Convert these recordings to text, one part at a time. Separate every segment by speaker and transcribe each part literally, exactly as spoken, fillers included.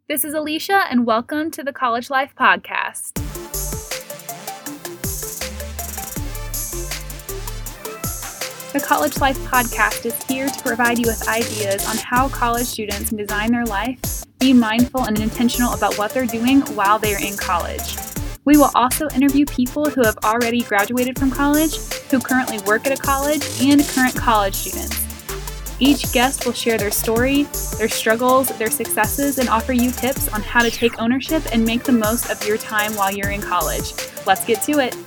Speaker 1: This is Alicia, and welcome to the College Life Podcast. The College Life Podcast is here to provide you with ideas on how college students can design their life, be mindful and intentional about what they're doing while they are in college. We will also interview people who have already graduated from college, who currently work at a college, and current college students. Each guest will share their story, their struggles, their successes, and offer you tips on how to take ownership and make the most of your time while you're in college. Let's get to it.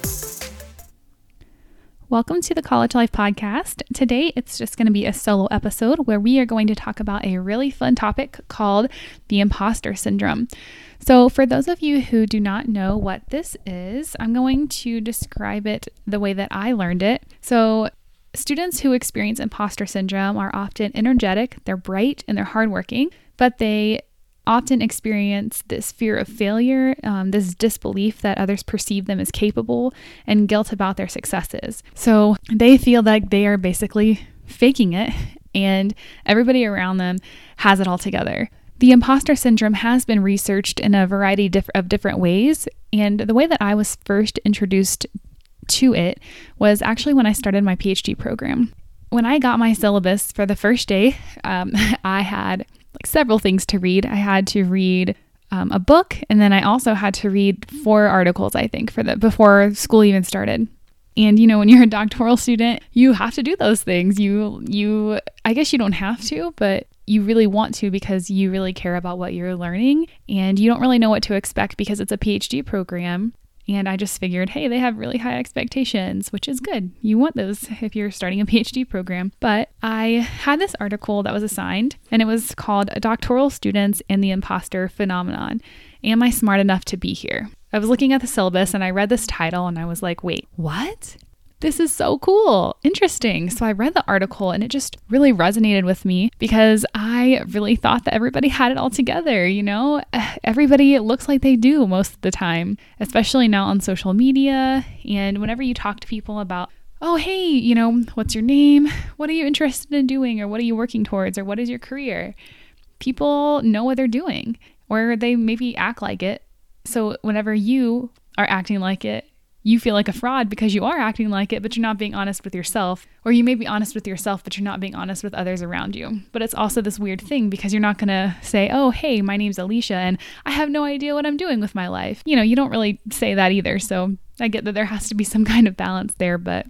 Speaker 1: Welcome to the College Life Podcast. Today, it's just going to be a solo episode where we are going to talk about a really fun topic called the imposter syndrome. So for those of you who do not know what this is, I'm going to describe it the way that I learned it. So students who experience imposter syndrome are often energetic, they're bright, and they're hardworking, but they often experience this fear of failure, um, this disbelief that others perceive them as capable, and guilt about their successes. So they feel like they are basically faking it, and everybody around them has it all together. The imposter syndrome has been researched in a variety of different ways, and the way that I was first introduced to it was actually when I started my PhD program. When I got my syllabus for the first day, um, I had like several things to read. I had to read um, a book, and then I also had to read four articles, I think, for the before school even started. And you know, when you're a doctoral student, you have to do those things. You, you, I guess you don't have to, but you really want to because you really care about what you're learning, and you don't really know what to expect because it's a PhD program. And I just figured, hey, they have really high expectations, which is good. You want those if you're starting a PhD program. But I had this article that was assigned, and it was called Doctoral Students and the Imposter Phenomenon. Am I smart enough to be here? I was looking at the syllabus and I read this title and I was like, wait, what? This is so cool. Interesting. So I read the article and it just really resonated with me because I really thought that everybody had it all together. You know, everybody looks like they do most of the time, especially now on social media. And whenever you talk to people about, oh, hey, you know, what's your name? What are you interested in doing? Or what are you working towards? Or what is your career? People know what they're doing, or they maybe act like it. So whenever you are acting like it, you feel like a fraud because you are acting like it, but you're not being honest with yourself. Or you may be honest with yourself, but you're not being honest with others around you. But it's also this weird thing because you're not going to say, oh, hey, my name's Alicia and I have no idea what I'm doing with my life. You know, you don't really say that either. So I get that there has to be some kind of balance there, but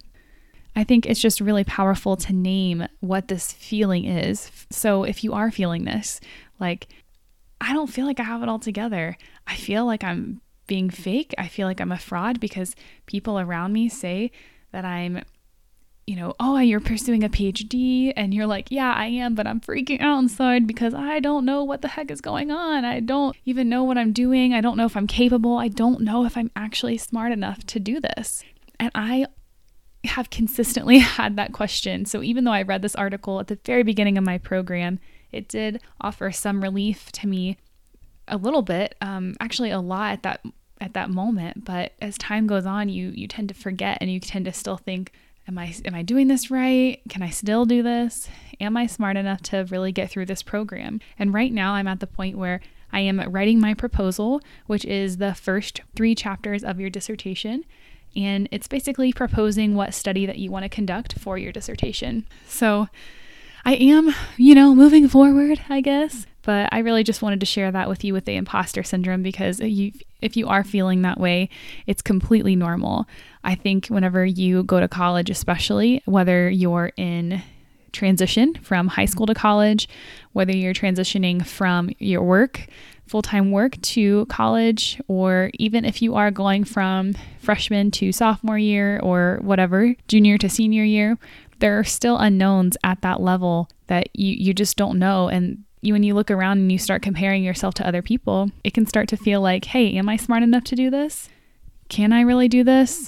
Speaker 1: I think it's just really powerful to name what this feeling is. So if you are feeling this, like, I don't feel like I have it all together. I feel like I'm being fake. I feel like I'm a fraud because people around me say that I'm, you know, oh, you're pursuing a PhD, and you're like, yeah, I am, but I'm freaking out inside because I don't know what the heck is going on. I don't even know what I'm doing. I don't know if I'm capable. I don't know if I'm actually smart enough to do this. And I have consistently had that question. So even though I read this article at the very beginning of my program, it did offer some relief to me a little bit, um, actually a lot at that at that moment. But as time goes on, you you tend to forget, and you tend to still think, am I am I doing this right? Can I still do this? Am I smart enough to really get through this program? And right now I'm at the point where I am writing my proposal, which is the first three chapters of your dissertation. And it's basically proposing what study that you want to conduct for your dissertation. So I am, you know, moving forward, I guess. But I really just wanted to share that with you with the imposter syndrome because you, if you are feeling that way, it's completely normal. I think whenever you go to college, especially whether you're in transition from high school to college, whether you're transitioning from your work, full-time work to college, or even if you are going from freshman to sophomore year or whatever, junior to senior year, there are still unknowns at that level that you, you just don't know. And you, when you look around and you start comparing yourself to other people, it can start to feel like, hey, am I smart enough to do this? Can I really do this?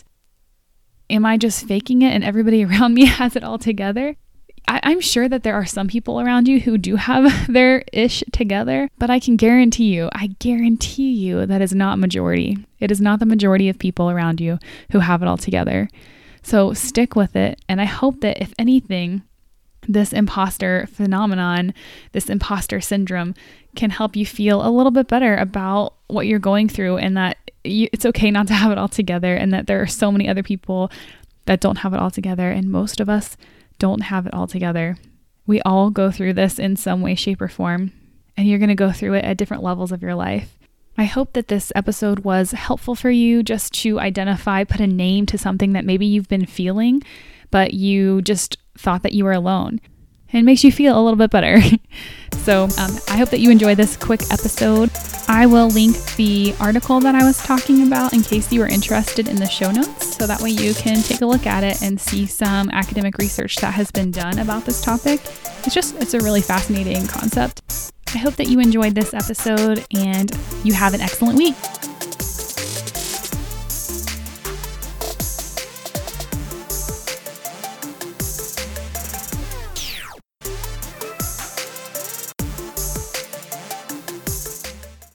Speaker 1: Am I just faking it and everybody around me has it all together? I, I'm sure that there are some people around you who do have their ish together, but I can guarantee you, I guarantee you that is not majority. It is not the majority of people around you who have it all together. So stick with it. And I hope that if anything, this imposter phenomenon, this imposter syndrome, can help you feel a little bit better about what you're going through, and that you, it's okay not to have it all together, and that there are so many other people that don't have it all together, and most of us don't have it all together. We all go through this in some way, shape, or form, and you're going to go through it at different levels of your life. I hope that this episode was helpful for you, just to identify, put a name to something that maybe you've been feeling, but you just thought that you were alone. And it makes you feel a little bit better. So um, I hope that you enjoy this quick episode. I will link the article that I was talking about in case you are interested in the show notes, so that way you can take a look at it and see some academic research that has been done about this topic. It's just, it's a really fascinating concept. I hope that you enjoyed this episode and you have an excellent week.